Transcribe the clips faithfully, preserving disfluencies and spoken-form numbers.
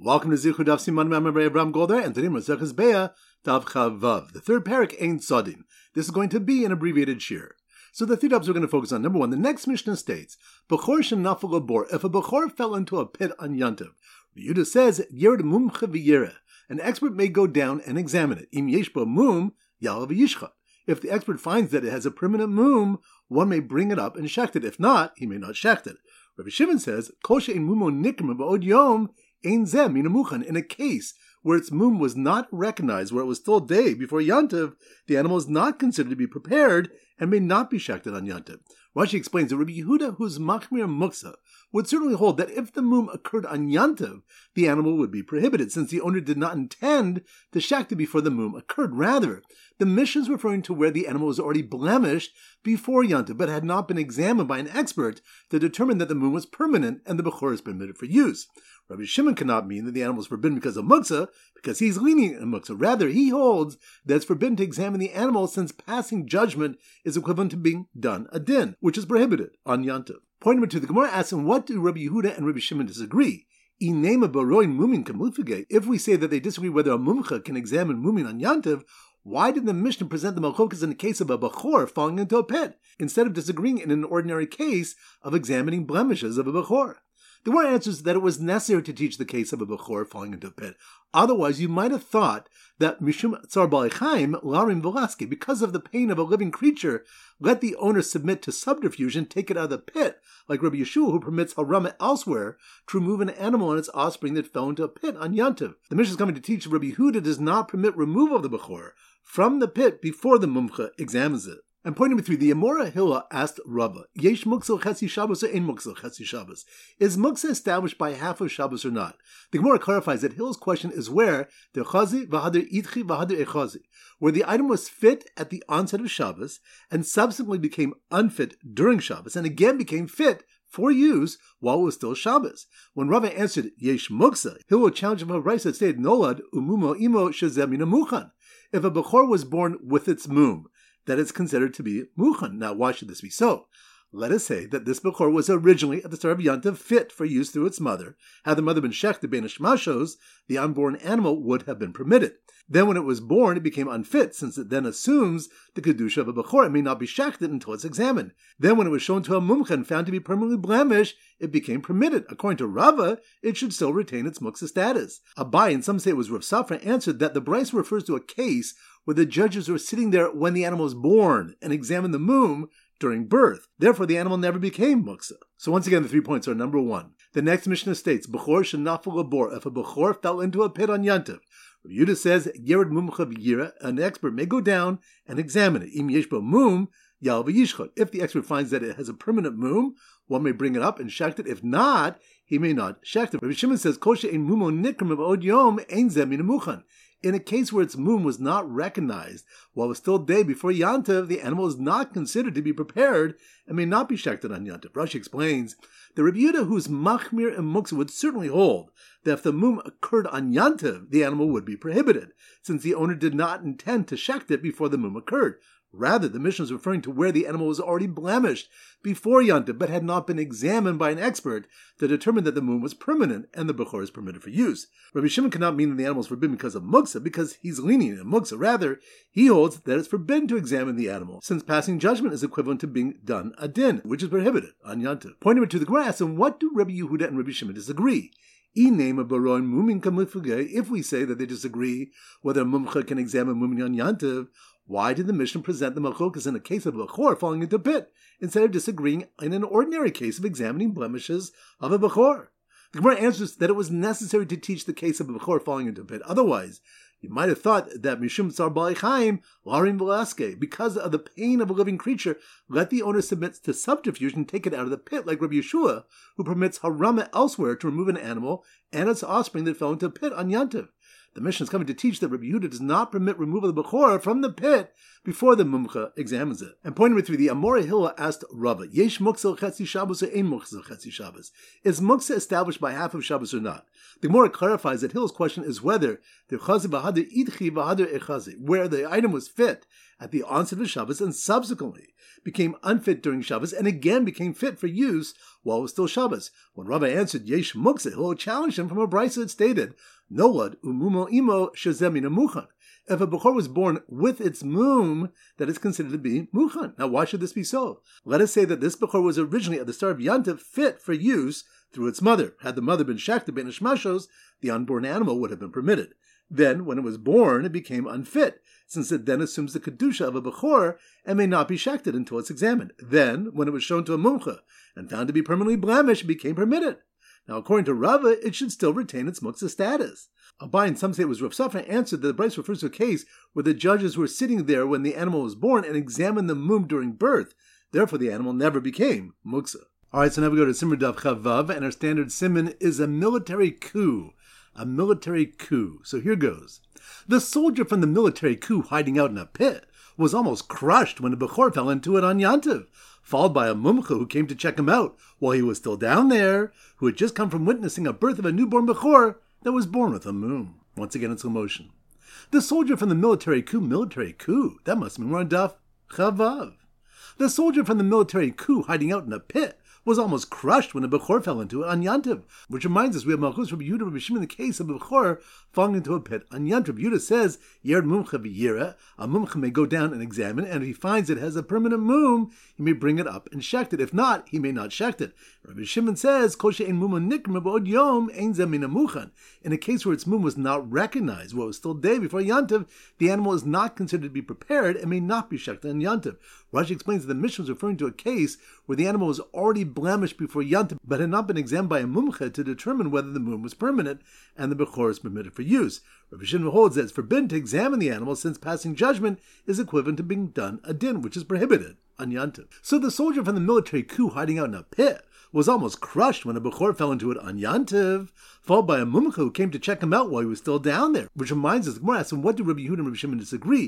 Welcome to Zichud Daf Siman Mamar Abraham Golder, and today Masechus Beah Daf Chavav. The third parak ain't Sodin. This is going to be an abbreviated shir. So the three dubs we're going to focus on. Number one, the next Mishnah states, Bechor shenafel labor. If a Bechor fell into a pit on Yantav, Yehuda says, Yered mumcha v'yireh. An expert may go down and examine it. Im yesh bo mum yalav v'yishcha. If the expert finds that it has a permanent mum, one may bring it up and shecht it. If not, he may not shecht it. Rabbi Shimon says, Kol she'ein mumo nikrim ba'od yom ein zeh min hamuchan. In a case where its mum was not recognized, where it was still day before Yantav, the animal is not considered to be prepared and may not be shechted on Yantav. Rashi explains that Rabbi Yehuda, who's machmir muksa, would certainly hold that if the mum occurred on Yantav, the animal would be prohibited, since the owner did not intend to shecht it before the mum occurred. Rather, the Mishnah is referring to where the animal was already blemished before Yantav, but had not been examined by an expert to determine that the mum was permanent and the bechor is permitted for use. Rabbi Shimon cannot mean that the animal is forbidden because of muksa, because he's lenient in muksa. Rather, he holds that it's forbidden to examine the animal since passing judgment is equivalent to being done a din, which is prohibited on Yantav. Point number two, the Gemara asks him, what do Rabbi Yehuda and Rabbi Shimon disagree? If we say that they disagree whether a mumcha can examine mumin on Yantav, why did the Mishnah present the malchokas in the case of a bechor falling into a pit, instead of disagreeing in an ordinary case of examining blemishes of a bechor? The Gemara answers that it was necessary to teach the case of a bechor falling into a pit. Otherwise, you might have thought that mishum tsar ba'alei chaim larim v'laske, because of the pain of a living creature, let the owner submit to subterfuge and take it out of the pit, like Rabbi Yeshua, who permits harama elsewhere to remove an animal and its offspring that fell into a pit on Yantav. The Mishnah is coming to teach that Rabbi Yehuda does not permit removal of the bechor from the pit before the mumcha examines it. And point number three, the Amora Hilla asked Rava, Yesh muksa chesi Shabbos or ein muksa chesi Shabbos? Is muksa established by half of Shabbos or not? The Gemara clarifies that Hilla's question is where the chazi v'hader idchi v'hader echazi, where the item was fit at the onset of Shabbos and subsequently became unfit during Shabbos and again became fit for use while it was still Shabbos. When Rava answered Yesh muksa, Hilla challenged him a rice that stated Nolad umumo imo shezeh min hamuchan. If a bechor was born with its mum, that it's considered to be muchan. Now, why should this be so? Let us say that this bechor was originally, at the start of Yantav, fit for use through its mother. Had the mother been shechted bein hashmashos, the unborn animal would have been permitted. Then when it was born, it became unfit, since it then assumes the kedusha of a bechor. It may not be shechted until it's examined. Then when it was shown to a mumcha and found to be permanently blemished, it became permitted. According to Rava, it should still retain its muksa status. Abai, and some say it was Rav Safra, answered that the Bryce refers to a case where the judges were sitting there when the animal was born and examined the mum during birth. Therefore, the animal never became muksa. So once again, the three points are: number one, the next Mishnah states, Bechor shenafel labor. If a bechor fell into a pit on Yantav, Rabbi Yehuda says, Yered mumcha v'yireh, an expert may go down and examine it. Im yesh bo mum yalav v'yishchot. If the expert finds that it has a permanent mum, one may bring it up and shecht it. If not, he may not shecht it. Rabbi Shimon says, Kol she'ein mumo nikrim ba'od yom ein zeh min hamuchan. In a case where its mum was not recognized while it was still day before Yantav, the animal is not considered to be prepared and may not be shechted on Yantav. Rashi explains, the Rabbi Yehuda, who's machmir and muksa, would certainly hold that if the mum occurred on Yantav, the animal would be prohibited, since the owner did not intend to shecht it before the mum occurred. Rather, the Mishnah is referring to where the animal was already blemished before Yantav, but had not been examined by an expert to determine that the mum was permanent and the bechor is permitted for use. Rabbi Shimon cannot mean that the animal is forbidden because of muksa, because he's lenient in muksa. Rather, he holds that it's forbidden to examine the animal, since passing judgment is equivalent to being done a din, which is prohibited on Yantav. Point number two, the Gemara asks, and what do Rabbi Yehuda and Rabbi Shimon disagree? If we say that they disagree whether a mumcha can examine mumin on Yantav, why did the Mishnah present the malchokas in a case of a bechor falling into a pit, instead of disagreeing in an ordinary case of examining blemishes of a bechor? The Gemara answers that it was necessary to teach the case of a bechor falling into a pit. Otherwise, you might have thought that mishum tsar ba'alei chaim larim v'laske, because of the pain of a living creature, let the owner submit to subterfuge and take it out of the pit, like Rabbi Yeshua, who permits harama elsewhere to remove an animal and its offspring that fell into a pit on Yantav. The Mishnah is coming to teach that Rabbi Yehuda does not permit removal of the Bechor from the pit before the Mumcha examines it. And point number three, the Amorah Hillel asked Rava, Yesh Muksa Chetzi Shabbos or Ein Muksa Chetzi Shabbos? Is Muksa established by half of Shabbos or not? The Gemara clarifies that Hillel's question is whether the Chazi Bahadir Idchi Bahadir Echazi, where the item was fit at the onset of Shabbos and subsequently became unfit during Shabbos and again became fit for use while it was still Shabbos. When Rabbi answered Yesh Muksa, Hillel challenged him from a brisa that stated, Nolad umumo imo shezemina muchan. If a Bechor was born with its mum, that is considered to be muchan. Now, why should this be so? Let us say that this Bechor was originally at the start of Yantiv fit for use through its mother. Had the mother been shakta ben ishmashos, the unborn animal would have been permitted. Then, when it was born, it became unfit, since it then assumes the kedusha of a Bechor and may not be shakted until it's examined. Then, when it was shown to a mumcha and found to be permanently blemished, it became permitted. Now, according to Rava, it should still retain its muktzah status. Abai, and some say it was Rav Safra, answered that the Bryce refers to a case where the judges were sitting there when the animal was born and examined the mum during birth. Therefore, the animal never became muktzah. All right, so now we go to Simmer Daf Chavav, and our standard simon is a military coup. A military coup. So here goes. The soldier from the military coup hiding out in a pit was almost crushed when a Bechor fell into it on Yantiv, followed by a mumcha who came to check him out while he was still down there, who had just come from witnessing a birth of a newborn Bechor that was born with a mum. Once again in slow motion. The soldier from the military coup, military coup, that must mean we're on Daf Chavav. The soldier from the military coup hiding out in a pit was almost crushed when a Bechor fell into it on Yantiv, which reminds us we have Malchus Rabbi Yehuda Rabbi Shimon in the case of a Bechor falling into a pit on Yantiv. Rabbi Yehuda says, Yerd mumcha v'yira, a mumcha may go down and examine, and if he finds it has a permanent mum, he may bring it up and shecht it. If not, he may not shecht it. Rabbi Shimon says, Kol she'ein mum nikma b'od yom, ein zeh min hamuchan. In a case where its mum was not recognized, while it was still day before Yantiv, the animal is not considered to be prepared and may not be shechted on Yantiv. Rashi explains that the Mishnah is referring to a case where the animal was already blemished before Yantiv, but had not been examined by a mumcha to determine whether the mum was permanent and the Bechor is permitted for use. Rabbi Shimon holds that it's forbidden to examine the animal since passing judgment is equivalent to being done a din, which is prohibited on Yantiv. So the soldier from the military coup hiding out in a pit was almost crushed when a Bechor fell into it on Yantiv, followed by a mumcha who came to check him out while he was still down there. Which reminds us, the Gemara asks him, what do Rabbi Yehuda and Rabbi Shimon disagree?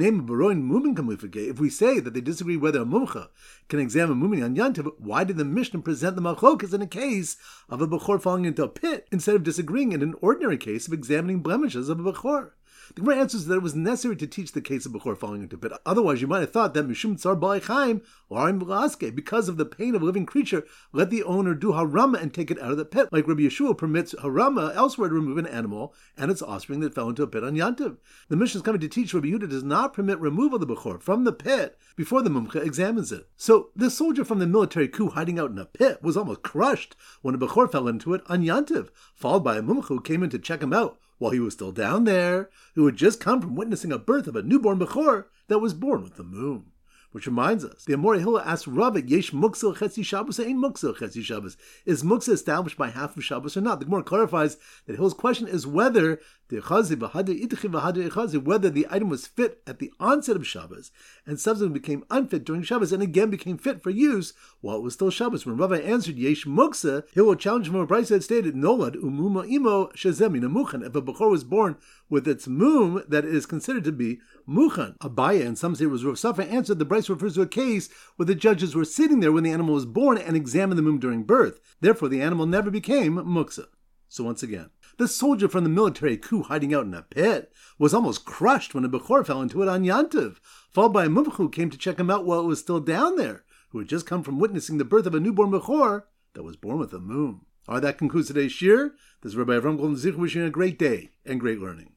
If we say that they disagree whether a mumcha can examine mumin on Yantiv, why did the Mishnah present the machlokas in a case of a Bechor falling into a pit, instead of disagreeing in an ordinary case of examining blemishes of a Bechor? The Gemara answers that it was necessary to teach the case of Bechor falling into a pit. Otherwise, you might have thought that Mishum Tsar B'alei Chaim or Arim B'laske, because of the pain of a living creature, let the owner do harama and take it out of the pit, like Rabbi Yeshua permits harama elsewhere to remove an animal and its offspring that fell into a pit on Yantiv. The Mishnah is coming to teach Rabbi Yehuda does not permit removal of the Bechor from the pit before the mumcha examines it. So the soldier from the military coup hiding out in a pit was almost crushed when a Bechor fell into it on Yantiv, followed by a mumcha who came in to check him out while he was still down there, who had just come from witnessing a birth of a newborn Bechor that was born with the mum. Which reminds us, the Amorah Hillel asked Rava, Yesh muksa chetzi Shabbos, ain't muksa chetzi Shabbos. Is muksa established by half of Shabbos or not? The Gemara clarifies that Hillel's question is whether the echazi v'hadir idchi v'hadir echazi, whether the item was fit at the onset of Shabbos and subsequently became unfit during Shabbos and again became fit for use while it was still Shabbos. When Rava answered Yesh muksa, Hillel challenged him from a price that stated, Nolad umuma imo shezemina muchan. If a Bechor was born with its mum, that is considered to be muchan. Abaya, and some say it was Rav Safra, answered the Bryce refers to a case where the judges were sitting there when the animal was born and examined the mum during birth. Therefore, the animal never became muksa. So once again, the soldier from the military coup hiding out in a pit was almost crushed when a Bechor fell into it on Yantiv, followed by a mumcha who came to check him out while it was still down there, who had just come from witnessing the birth of a newborn Bechor that was born with a mum. All right, that concludes today's shir. This is Rabbi Avram Golden Zich wishing you a great day and great learning.